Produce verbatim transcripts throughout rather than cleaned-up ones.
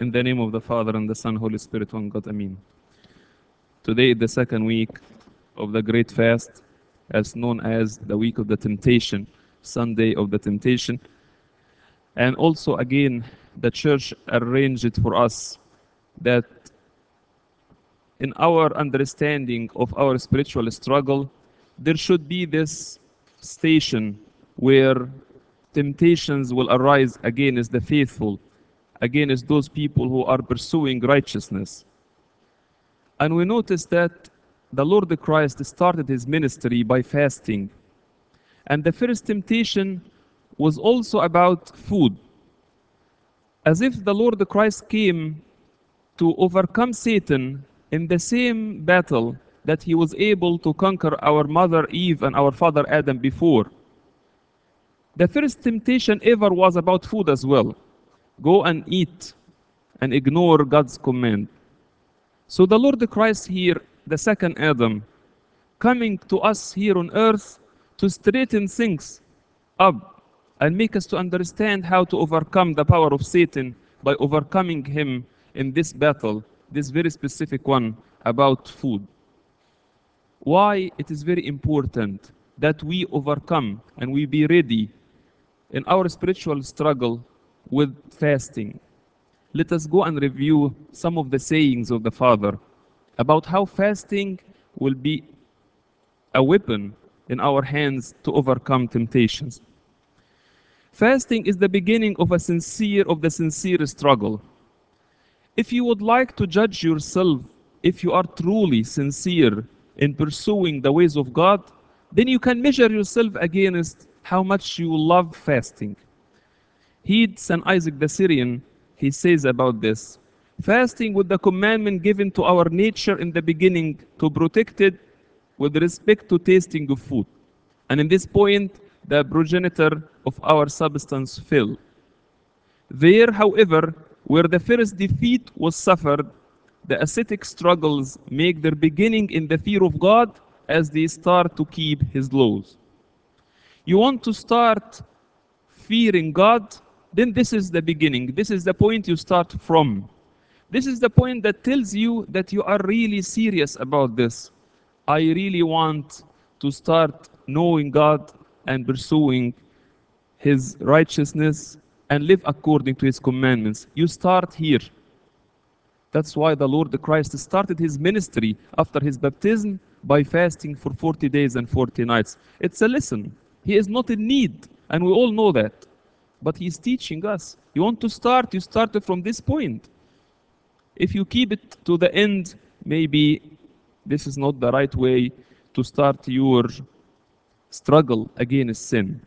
In the name of the Father, and the Son, Holy Spirit, one God, Amen. Today is the second week of the Great Fast, as known as the Week of the Temptation, Sunday of the Temptation. And also, again, the Church arranged it for us that in our understanding of our spiritual struggle, there should be this station where temptations will arise against the faithful, against those people who are pursuing righteousness. And we notice that the Lord Christ started his ministry by fasting. And the first temptation was also about food. As if the Lord Christ came to overcome Satan in the same battle that he was able to conquer our mother Eve and our father Adam before. The first temptation ever was about food as well. Go and eat and ignore God's command. So the Lord Christ here, the second Adam, coming to us here on earth to straighten things up and make us to understand how to overcome the power of Satan by overcoming him in this battle, this very specific one about food. Why it is very important that we overcome and we be ready in our spiritual struggle with fasting. Let us go and review some of the sayings of the Father about how fasting will be a weapon in our hands to overcome temptations. Fasting is the beginning of a sincere of the sincere struggle. If you would like to judge yourself if you are truly sincere in pursuing the ways of God, then you can measure yourself against how much you love fasting. Heed Saint Isaac the Syrian, he says about this, fasting with the commandment given to our nature in the beginning to protect it with respect to tasting of food. And in this point, the progenitor of our substance fell. There, however, where the first defeat was suffered, the ascetic struggles make their beginning in the fear of God as they start to keep his laws. You want to start fearing God, then this is the beginning. This is the point you start from. This is the point that tells you that you are really serious about this. I really want to start knowing God and pursuing his righteousness and live according to his commandments. You start here. That's why the Lord Christ started his ministry after his baptism by fasting for forty days and forty nights. It's a lesson. He is not in need, and we all know that. But he is teaching us. You want to start, you start from this point. If you keep it to the end, maybe this is not the right way to start your struggle against sin.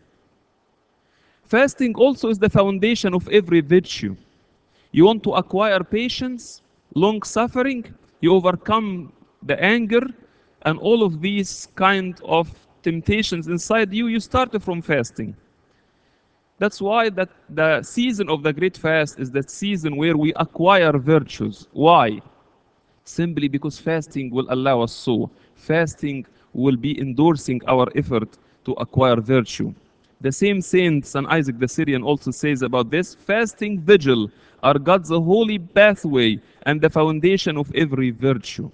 Fasting also is the foundation of every virtue. You want to acquire patience, long suffering, you overcome the anger, and all of these kind of temptations inside you, you start from fasting. That's why that the season of the Great Fast is that season where we acquire virtues. Why? Simply because fasting will allow us so. Fasting will be endorsing our effort to acquire virtue. The same Saint Saint Isaac the Syrian also says about this, fasting, vigil are God's holy pathway and the foundation of every virtue.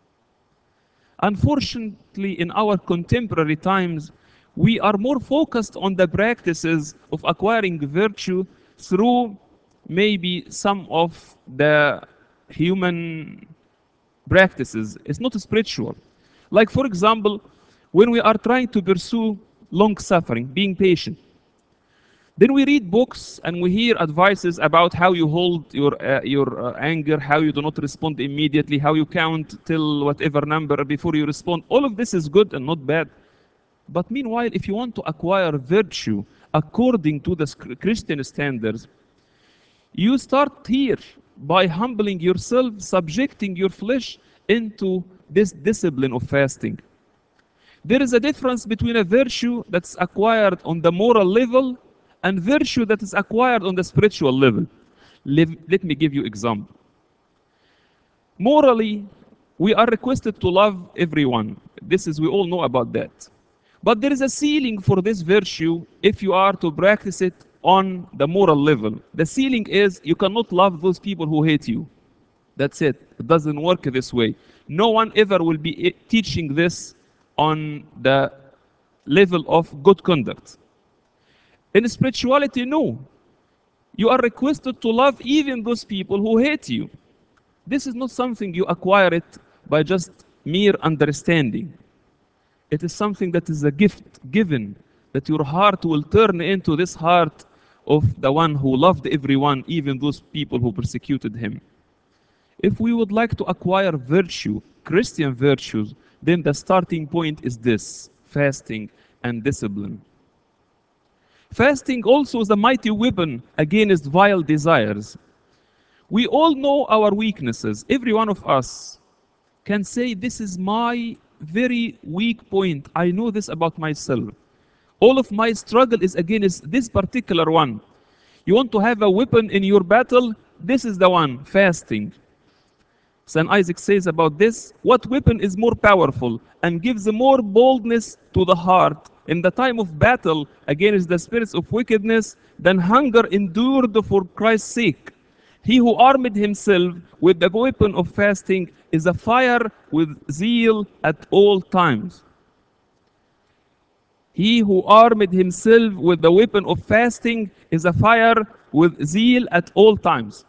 Unfortunately, in our contemporary times, we are more focused on the practices of acquiring virtue through maybe some of the human practices. It's not spiritual. Like, for example, when we are trying to pursue long suffering, being patient, then we read books and we hear advices about how you hold your, uh, your uh, anger, how you do not respond immediately, how you count till whatever number before you respond. All of this is good and not bad. But meanwhile, if you want to acquire virtue according to the Christian standards, you start here by humbling yourself, subjecting your flesh into this discipline of fasting. There is a difference between a virtue that's acquired on the moral level and virtue that is acquired on the spiritual level. Let, let me give you an example. Morally, we are requested to love everyone. This is, we all know about that. But there is a ceiling for this virtue if you are to practice it on the moral level. The ceiling is you cannot love those people who hate you. That's it. It doesn't work this way. No one ever will be teaching this on the level of good conduct. In spirituality, no. You are requested to love even those people who hate you. This is not something you acquire it by just mere understanding. It is something that is a gift given, that your heart will turn into this heart of the one who loved everyone, even those people who persecuted him. If we would like to acquire virtue, Christian virtues, then the starting point is this: fasting and discipline. Fasting also is a mighty weapon against vile desires. We all know our weaknesses. Every one of us can say, this is my very weak point. I know this about myself. All of my struggle is against this particular one. You want to have a weapon in your battle? This is the one, fasting. Saint Isaac says about this, what weapon is more powerful and gives more boldness to the heart in the time of battle against the spirits of wickedness than hunger endured for Christ's sake? He who armed himself with the weapon of fasting is a fire with zeal at all times. He who armed himself with the weapon of fasting is a fire with zeal at all times.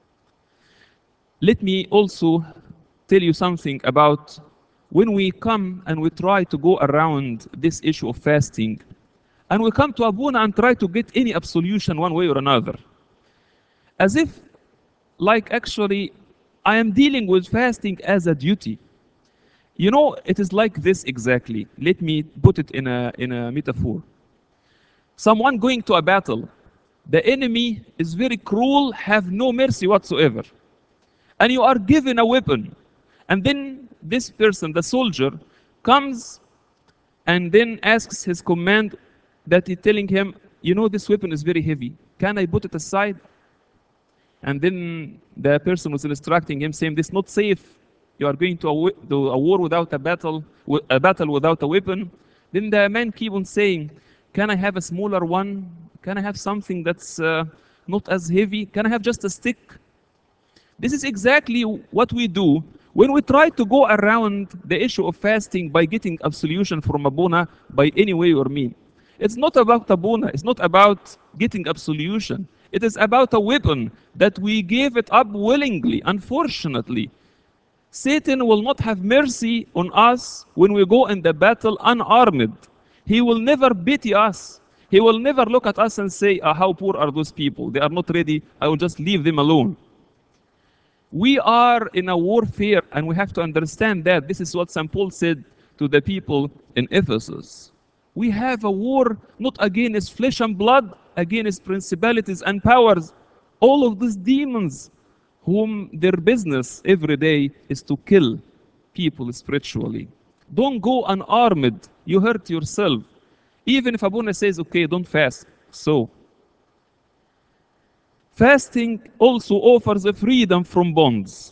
Let me also tell you something about when we come and we try to go around this issue of fasting, and we come to Abuna and try to get any absolution one way or another. As if, like actually, I am dealing with fasting as a duty. You know, it is like this exactly. Let me put it in a, in a metaphor. Someone going to a battle. The enemy is very cruel, have no mercy whatsoever. And you are given a weapon. And then this person, the soldier, comes and then asks his command that he's telling him, you know, this weapon is very heavy. Can I put it aside? And then the person was instructing him, saying, this is not safe. You are going to a, to a war without a battle, a battle without a weapon. Then the man keep on saying, can I have a smaller one? Can I have something that's uh, not as heavy? Can I have just a stick? This is exactly what we do when we try to go around the issue of fasting by getting absolution from Abuna by any way or mean. It's not about Abuna, it's not about getting absolution. It is about a weapon that we gave it up willingly. Unfortunately, Satan will not have mercy on us when we go in the battle unarmed. He will never pity us. He will never look at us and say, ah, how poor are those people? They are not ready. I will just leave them alone. We are in a warfare, and we have to understand that. This is what Saint Paul said to the people in Ephesus. We have a war not against flesh and blood, against principalities and powers. All of these demons whom their business every day is to kill people spiritually. Don't go unarmed. You hurt yourself. Even if Abuna says, okay, don't fast. So, fasting also offers a freedom from bonds.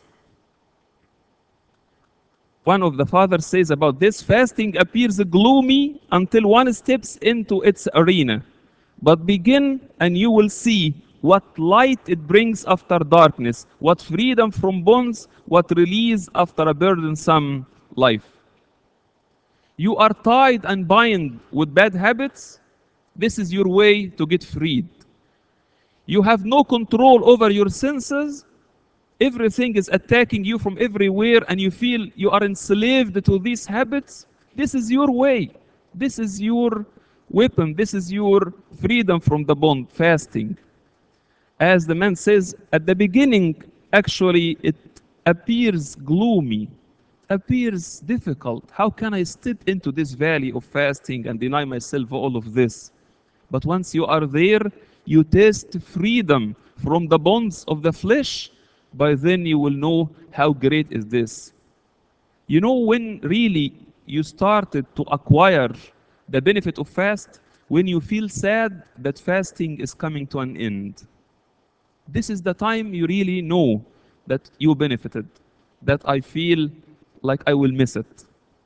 One of the fathers says about this, fasting appears gloomy until one steps into its arena. But begin and you will see what light it brings after darkness, what freedom from bonds, what release after a burdensome life. You are tied and bound with bad habits. This is your way to get freed. You have no control over your senses. Everything is attacking you from everywhere and you feel you are enslaved to these habits. This is your way. This is your weapon. This is your freedom from the bond, fasting. As the man says, at the beginning, actually, it appears gloomy, appears difficult. How can I step into this valley of fasting and deny myself all of this? But once you are there, you taste freedom from the bonds of the flesh. By then you will know how great is this. You know when really you started to acquire the benefit of fast? When you feel sad that fasting is coming to an end. This is the time you really know that you benefited, that I feel like I will miss it.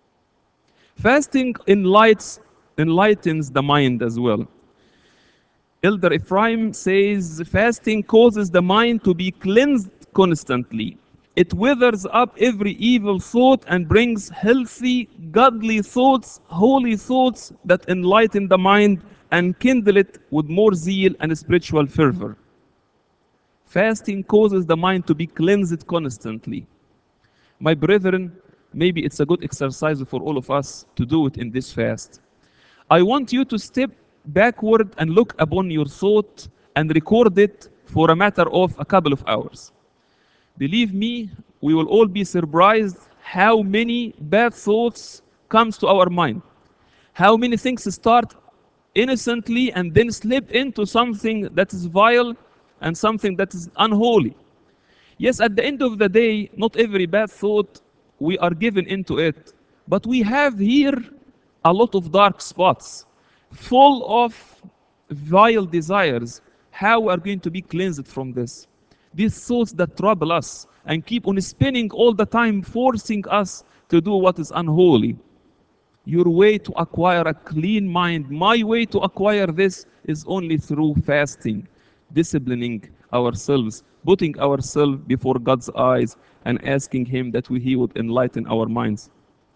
Fasting enlightens, enlightens the mind as well. Elder Ephraim says fasting causes the mind to be cleansed constantly. It withers up every evil thought and brings healthy, godly thoughts, holy thoughts that enlighten the mind and kindle it with more zeal and spiritual fervor. Fasting causes the mind to be cleansed constantly. My brethren, maybe it's a good exercise for all of us to do it in this fast. I want you to step backward and look upon your thought and record it for a matter of a couple of hours. Believe me, we will all be surprised how many bad thoughts comes to our mind. How many things start innocently and then slip into something that is vile and something that is unholy. Yes, at the end of the day, not every bad thought we are given into it, but we have here a lot of dark spots full of vile desires. How we are going to be cleansed from this? These thoughts that trouble us and keep on spinning all the time, forcing us to do what is unholy. Your way to acquire a clean mind, my way to acquire this is only through fasting, disciplining ourselves, putting ourselves before God's eyes and asking Him that we, He would enlighten our minds.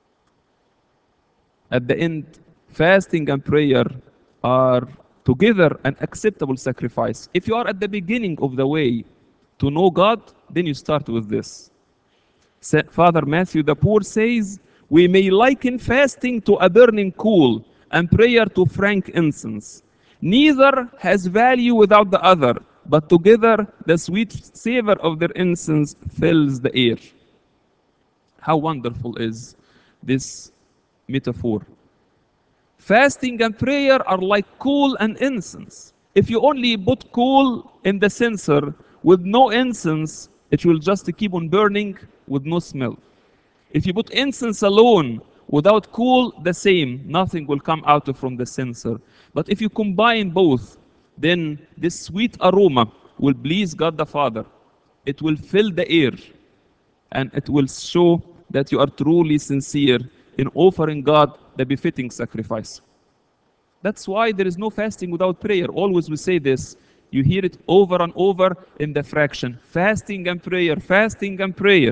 At the end, fasting and prayer are together an acceptable sacrifice. If you are at the beginning of the way to know God, then you start with this. Father Matthew the Poor says, we may liken fasting to a burning coal and prayer to frank incense. Neither has value without the other, but together the sweet savor of their incense fills the air. How wonderful is this metaphor. Fasting and prayer are like coal and incense. If you only put coal in the censer with no incense, it will just keep on burning with no smell. If you put incense alone without coal, the same, nothing will come out from the censer. But if you combine both, then this sweet aroma will please God the Father. It will fill the air and it will show that you are truly sincere in offering God the befitting sacrifice. That's why there is no fasting without prayer. Always we say this. You hear it over and over in the fraction. Fasting and prayer, fasting and prayer.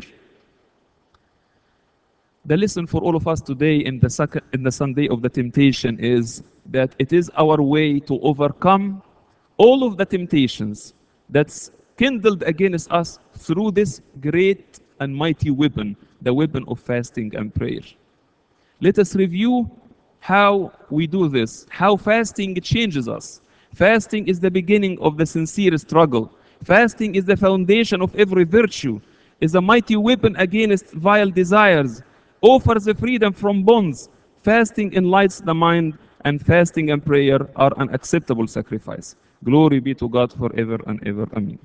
The lesson for all of us today in the, second, in the Sunday of the temptation is that it is our way to overcome all of the temptations that's kindled against us through this great and mighty weapon, the weapon of fasting and prayer. Let us review how we do this, how fasting changes us. Fasting is the beginning of the sincere struggle. Fasting is the foundation of every virtue, is a mighty weapon against vile desires, offers the freedom from bonds. Fasting enlightens the mind, and fasting and prayer are an acceptable sacrifice. Glory be to God forever and ever. Amen.